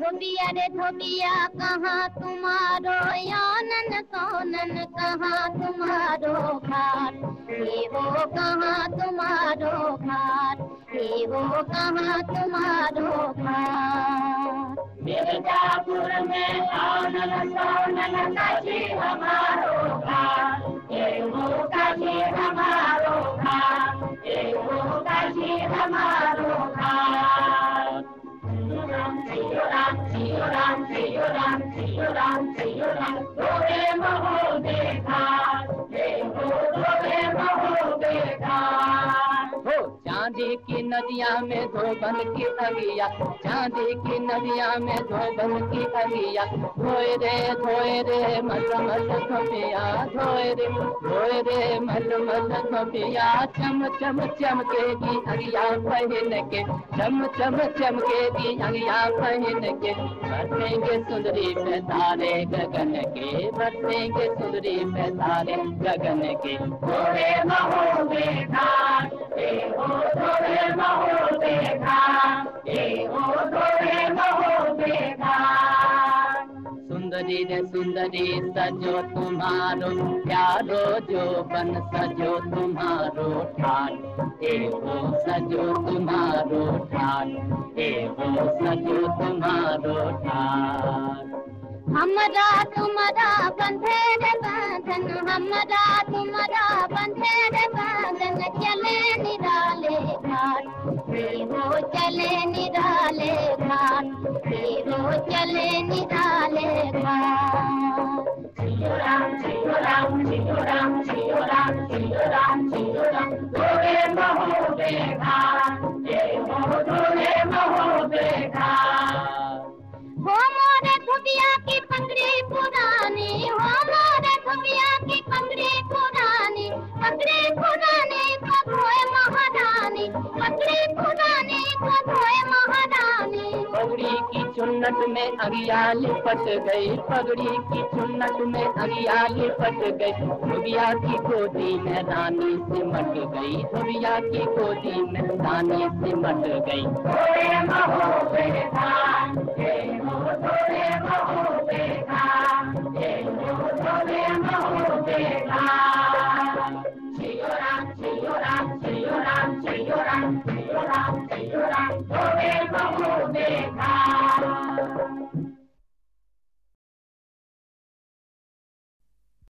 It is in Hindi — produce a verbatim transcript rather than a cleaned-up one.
धोबिया रे धोबिया कहाँ तुम्हारो यानन सोनन कहाँ तुम्हारो घाट, हे वो कहाँ तुम्हारो घाट, हे वो कहाँ तुम्हारो घाट। मिर्जापुर में आनन सोनन काशी हमारो घाट, हे वो काशी हमारो घाट, हे वो काशी हमारो घाट। सियो राम सियो राम सियो राम सियो राम सियो राम गोरे महो देखा, देखो गोरे महो देखा। हो चांदी की नदिया में धोबन की अगिया, चांदी की नदिया में धोबन की अगिया, धोए रे धोए रे मल मल धोबिया, धोए रे धोए रे मल मल धोबिया, चम चम चमकेगी अगिया पहन के, चम चम चमकेगी अगिया पहन के, बरसेंगे सुंदरी पे तारे गगन के, बरसेंगे सुंदरी पे तारे गगन के। गोरे महो देखा, ए हो गोरे महो देखा, ए हो गोरे महो देखा। सुंदरी रे सुंदरी सजो तुम्हारो प्यारो जो बन सजो तुम्हारो ठाट, ए हो सजो तुम्हारो ठाट, ए हो सजो तुम्हारो ठाट। हमरा तुम्हारा बंधे रे बंधन, हमरा तुम्हारा बंधे रे बंधन, चले निराले घाट, हे वो चले निराले घाट, हे वो चले निराले घाट। सियो राम सियो राम सियो राम सियो राम सियो राम सियो राम गोरे महो देखा, ए हो गोरे महो देखा। हो मोरे धोबिया की पगड़ी पुरानी, हो मोरे धोबिया की पगड़ी पुरानी, पगड़ी पुरानी को धोए महारानी, पगड़ी पुरानी को धोए महारानी। पगड़ी की चुन्नट में अगिया लिपट गई, पगड़ी की चुन्नट में अगिया लिपट गई, धोबिया की गोदी में रानी सिमट गई, धोबिया की गोदी में रानी सिमट गई। गोरे महो देखा, ए हो गोरे महो देखा, ए हो गोरे महो देखा।